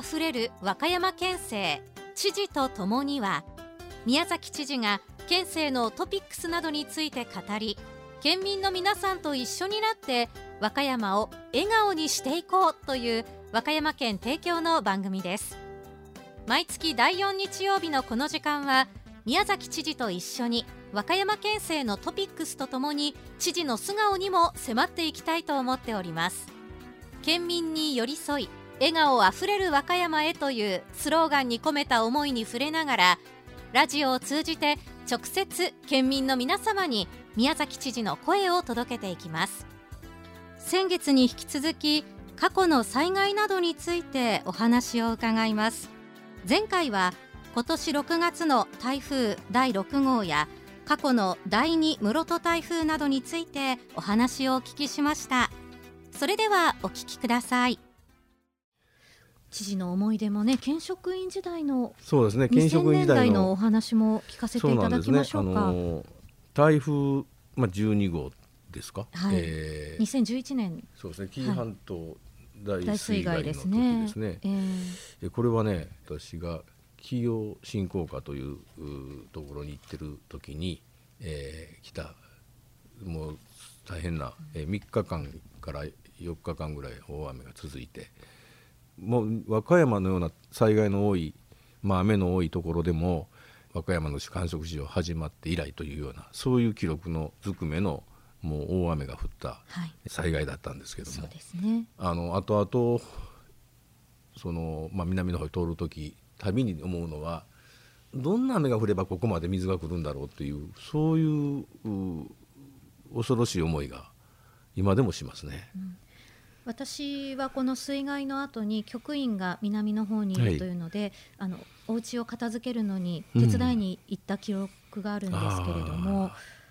あふれる和歌山県政知事とともには、宮崎知事が県政のトピックスなどについて語り、県民の皆さんと一緒になって和歌山を笑顔にしていこうという和歌山県提供の番組です。毎月第4日曜日のこの時間は、宮崎知事と一緒に和歌山県政のトピックスとともに知事の素顔にも迫っていきたいと思っております。県民に寄り添い笑顔あふれる和歌山へというスローガンに込めた思いに触れながら、ラジオを通じて直接県民の皆様に宮崎知事の声を届けていきます。先月に引き続き、過去の災害などについてお話を伺います。前回は今年6月の台風第6号や過去の第2室戸台風などについてお話をお聞きしました。それではお聞きください。知事の思い出もね、県職員時代のそうですね、県職員時代のお話も聞かせていただきましょうか。 台風、12号ですか、 2011年、 そうですね、紀伊半島大水害の時ですね。これはね、私が紀伊振興課というところに行ってる時に、来たもう大変な、3日間から4日間ぐらい大雨が続いて、もう和歌山のような災害の多い、雨の多いところでも和歌山の観測史上始まって以来というような、そういう記録のずくめのもう大雨が降った災害だったんですけども、 そうですね、 後々南の方に通る時たびに思うのは、どんな雨が降ればここまで水が来るんだろうという、そういう恐ろしい思いが今でもしますね。 私はこの水害の後に局員が南の方にいるというので、お家を片付けるのに手伝いに行った記憶があるんですけれども、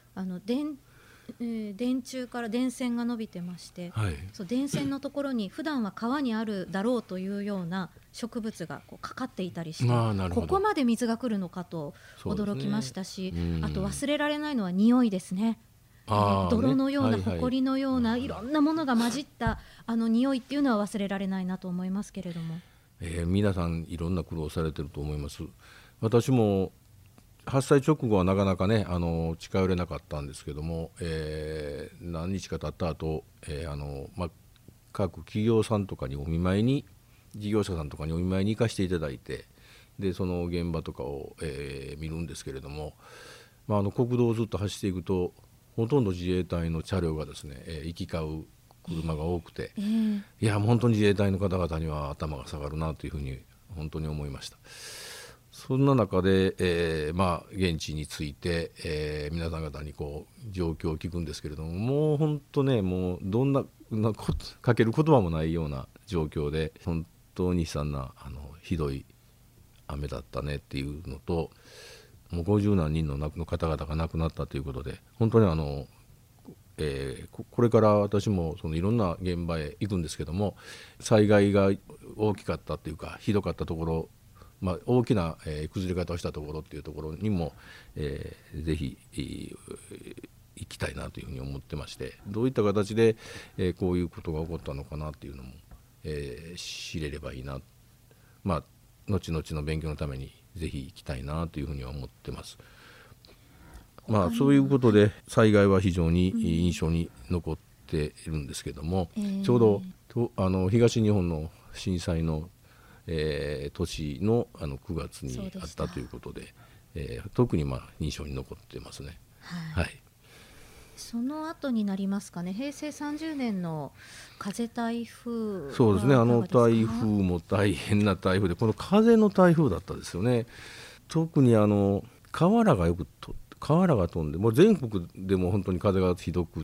電柱から電線が伸びてまして、そう電線のところに普段は川にあるだろうというような植物がかかっていたりして、ここまで水が来るのかと驚きましたし、あと忘れられないのは匂いですね。泥のような、埃のような、いろんなものが混じった匂いっていうのは忘れられないなと思いますけれども、 皆さんいろんな苦労されてると思います。私も発災直後はなかなかね、近寄れなかったんですけども、何日か経った後、各企業さんとかにお見舞いに、事業者さんとかにお見舞いに行かせていただいて、でその現場とかを、見るんですけれども、国道をずっと走っていくとほとんど自衛隊の車両がですね、行き交う車が多くて、いや本当に自衛隊の方々には頭が下がるなというふうに本当に思いました。そんな中で、現地について、皆さん方に状況を聞くんですけれども、もう本当ね、もうどんなかける言葉もないような状況で、本当に悲惨なひどい雨だったねっていうのと、もう50何人の方々が亡くなったということで、本当にこれから私もいろんな現場へ行くんですけども、災害が大きかったというかひどかったところ、大きな、崩れ方をしたところっていうところにも、ぜひ行きたいなというふうに思ってまして、どういった形で、こういうことが起こったのかなっていうのも、知れればいいな、後々の勉強のためにぜひ行きたいなというふうには思ってます。そういうことで災害は非常に印象に残っているんですけども、ちょうど東日本の震災の年の9月にあったということで、特に印象に残ってますね。 その後になりますかね、平成30年の風台風。 そうですね、台風も大変な台風で、この風の台風だったですよね。特に瓦が飛んで、もう全国でも本当に風がひどくって、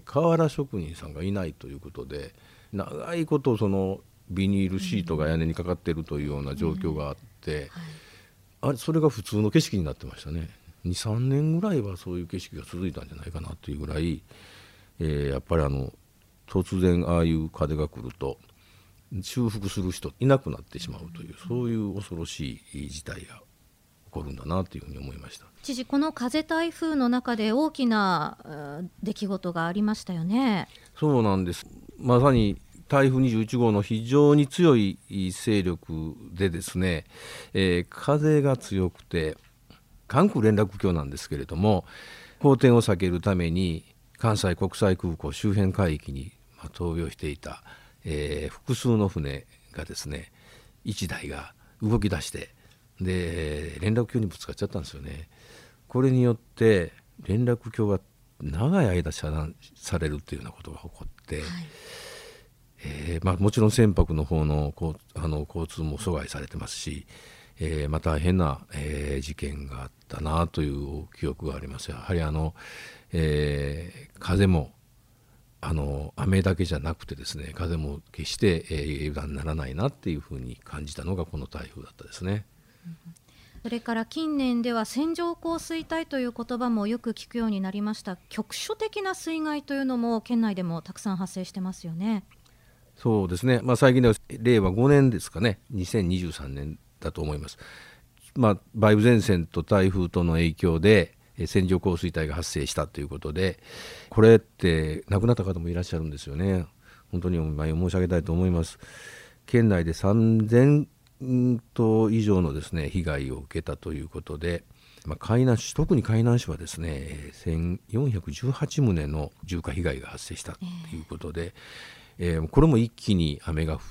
瓦職人さんがいないということで、長いことビニールシートが屋根にかかっているというような状況があって、それが普通の景色になってましたね。2、3年ぐらいはそういう景色が続いたんじゃないかなというぐらい、やっぱり突然ああいう風が来ると修復する人いなくなってしまうという、そういう恐ろしい事態が起こるんだなというふうに思いました。 知事、この風台風の中で大きな出来事がありましたよね。 そうなんです。まさに台風21号の非常に強い勢力でですね、風が強くて関空連絡橋なんですけれども、荒天を避けるために関西国際空港周辺海域に闘病していた、複数の船がですね、1台が動き出して、で連絡橋にぶつかっちゃったんですよね。これによって連絡橋が長い間遮断されるっていうようなことが起こって、もちろん船舶の方の交通も阻害されてますし、大変な、事件があったなという記憶があります。やはり風も雨だけじゃなくてですね、風も決して、油断ならないなっていうふうに感じたのがこの台風だったですね。 それから近年では線状降水帯という言葉もよく聞くようになりました。局所的な水害というのも県内でもたくさん発生してますよね。 そうですね、最近では令和5年ですかね、2023年だと思います。梅雨前線と台風との影響で線状降水帯が発生したということで、これって亡くなった方もいらっしゃるんですよね。本当にお見舞いを申し上げたいと思います。県内で3000棟以上のですね被害を受けたということで、海南市、特に海南市はですね1418棟の住家被害が発生したということで、これも一気に雨が降って、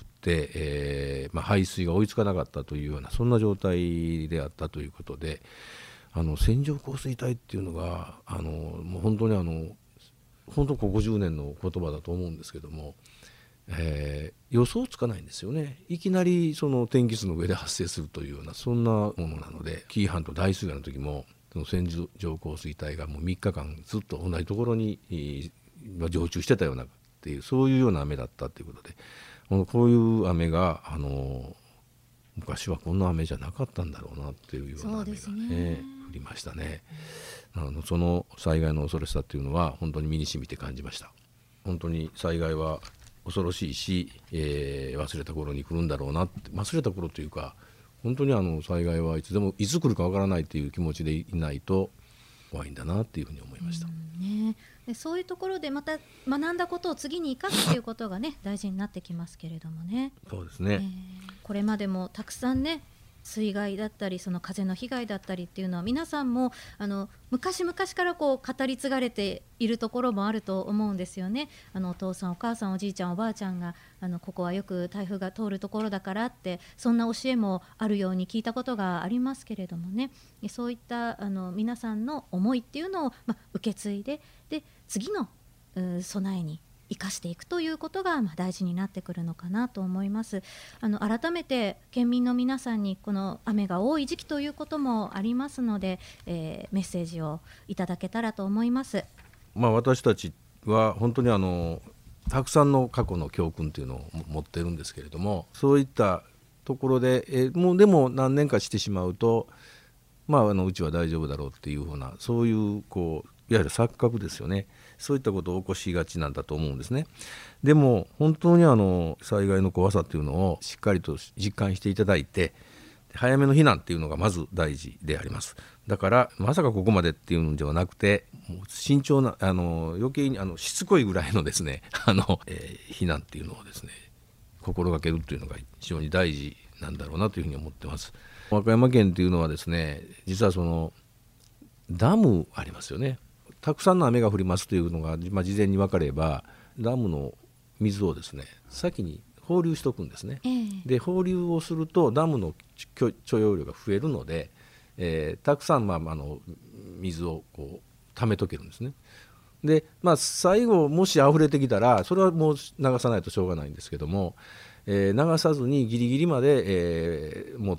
排水が追いつかなかったというようなそんな状態であったということで、線状降水帯っていうのがもう本当にここ10年の言葉だと思うんですけども、予想つかないんですよね。いきなりその天気図の上で発生するというようなそんなものなので、紀伊半島大水害の時もその線状降水帯がもう3日間ずっと同じところに常駐してたようなっていう、そういうような雨だったということで、こういう雨が昔はこんな雨じゃなかったんだろうなっていうような雨が降りましたね。その災害の恐ろしさっていうのは本当に身に染みて感じました。本当に災害は恐ろしいし、忘れた頃に来るんだろうなって、忘れた頃というか、本当に災害はいつでもいつ来るかわからないという気持ちでいないと怖いんだなっていうふうに思いました。 でそういうところでまた学んだことを次に生かすということがね大事になってきますけれどもね。 そうですね、 これまでもたくさんね水害だったりその風の被害だったりっていうのは皆さんも昔々から語り継がれているところもあると思うんですよね。お父さんお母さんおじいちゃんおばあちゃんがここはよく台風が通るところだからってそんな教えもあるように聞いたことがありますけれどもね、そういった皆さんの思いっていうのを、受け継いで次の備えに生かしていくということが大事になってくるのかなと思います。改めて県民の皆さんにこの雨が多い時期ということもありますので、メッセージをいただけたらと思います。 私たちは本当にたくさんの過去の教訓というのを持ってるんですけれども、そういったところで、もうでも何年かしてしまうと、うちは大丈夫だろうっていうふうなそういういわゆる錯覚ですよね。そういったことを起こしがちなんだと思うんですね。でも本当に災害の怖さっていうのをしっかりと実感していただいて、早めの避難っていうのがまず大事であります。だからまさかここまでっていうのではなくて、もう慎重な余計にしつこいぐらいのですね避難っていうのをですね心がけるっていうのが非常に大事なんだろうなというふうに思ってます。和歌山県っていうのはですね、実はそのダムありますよね。たくさんの雨が降りますというのが、事前に分かればダムの水をですね先に放流しておくんですね。で放流をするとダムの許容量が増えるので、たくさん水を溜めとけるんですね。で、最後もし溢れてきたらそれはもう流さないとしょうがないんですけども、流さずにギリギリまで、持って、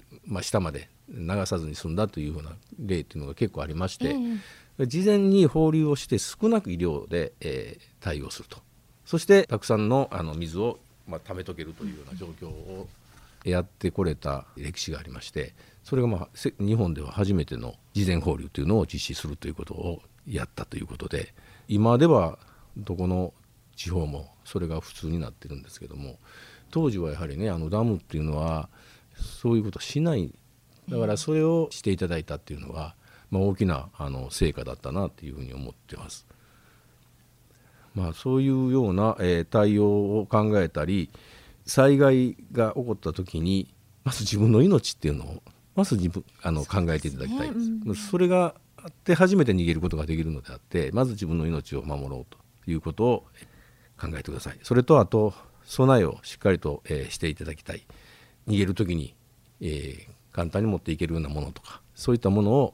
下まで流さずに済んだというような例というのが結構ありまして、事前に放流をして少なく量で、対応すると、そしてたくさんの水を溜めとけるというような状況をやってこれた歴史がありまして、それが日本では初めての事前放流というのを実施するということをやったということで、今ではどこの地方もそれが普通になってるんですけども、当時はやはりねダムっていうのはそういうことをしない。だからそれをしていただいたっていうのは、大きな成果だったなというふうに思ってます。 そういうような、対応を考えたり、災害が起こった時にまず自分の命っていうのをまず考えていただきたいです。それがあって初めて逃げることができるのであって、まず自分の命を守ろうということを考えてください。それとあと備えをしっかりと、していただきたい。逃げる時に、簡単に持っていけるようなものとか、そういったものを、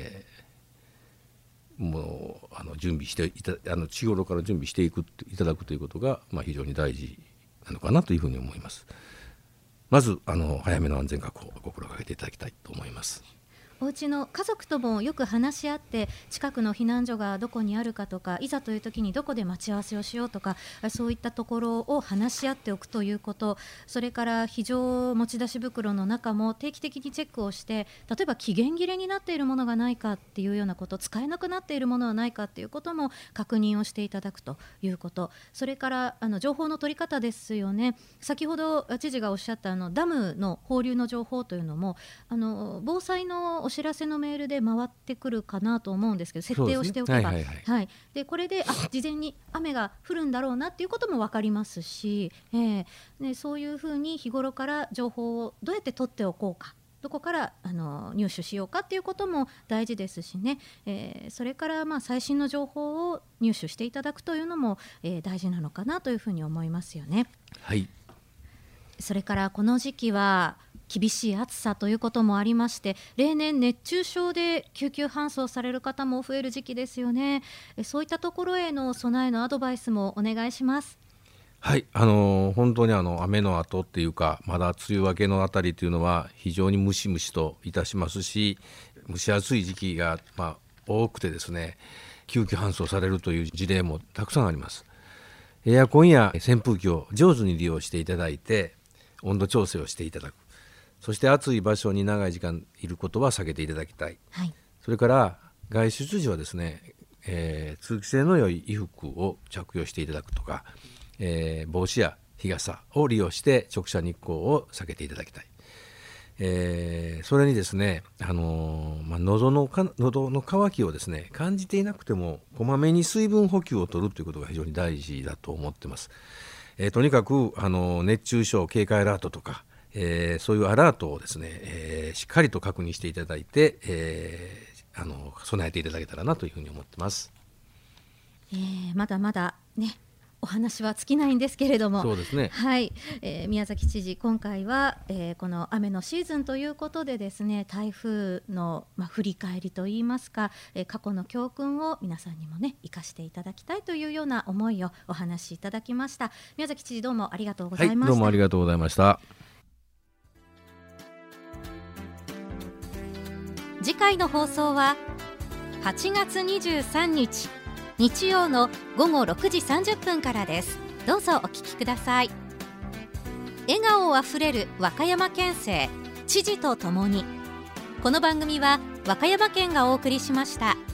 準備して日頃から準備していただくということが、非常に大事なのかなというふうに思います。まず早めの安全確保を心がけていただきたいと思います。 お家の家族ともよく話し合って、近くの避難所がどこにあるかとか、いざという時にどこで待ち合わせをしようとか、そういったところを話し合っておくということ、それから非常持ち出し袋の中も定期的にチェックをして、例えば期限切れになっているものがないかっていうようなこと、使えなくなっているものはないかっていうことも確認をしていただくということ、それから情報の取り方ですよね。先ほど知事がおっしゃったダムの放流の情報というのも防災のお知らせのメールで回ってくるかなと思うんですけど、設定をしておけば、でこれで事前に雨が降るんだろうなっていうことも分かりますし、そういうふうに日頃から情報をどうやって取っておこうか、どこから入手しようかっていうことも大事ですしね、それから最新の情報を入手していただくというのも、大事なのかなというふうに思いますよね。 はい。 それからこの時期は厳しい暑さということもありまして、例年熱中症で救急搬送される方も増える時期ですよね。そういったところへの備えのアドバイスもお願いします。 はい、本当に雨の後っていうか、まだ梅雨明けのあたりというのは非常にムシムシといたしますし、蒸し暑い時期が多くてですね、救急搬送されるという事例もたくさんあります。エアコンや扇風機を上手に利用していただいて、温度調整をしていただく。そして暑い場所に長い時間いることは避けていただきたい、それから外出時はですね、通気性の良い衣服を着用していただくとか、帽子や日傘を利用して直射日光を避けていただきたい。それにですね、喉の渇きをですね感じていなくてもこまめに水分補給を取るということが非常に大事だと思っています。とにかく熱中症警戒アラートとか、そういうアラートをですね、しっかりと確認していただいて、備えていただけたらなというふうに思ってます。 まだまだねお話は尽きないんですけれども、 そうですね、 宮崎知事、今回は、この雨のシーズンということでですね、台風の、振り返りといいますか、過去の教訓を皆さんにもね生かしていただきたいというような思いをお話しいただきました。宮崎知事、どうもありがとうございました。 どうもありがとうございました。 次回の放送は8月23日日曜の午後6時30分からです。どうぞお聞きください。笑顔あふれる和歌山県政、知事とともに。この番組は和歌山県がお送りしました。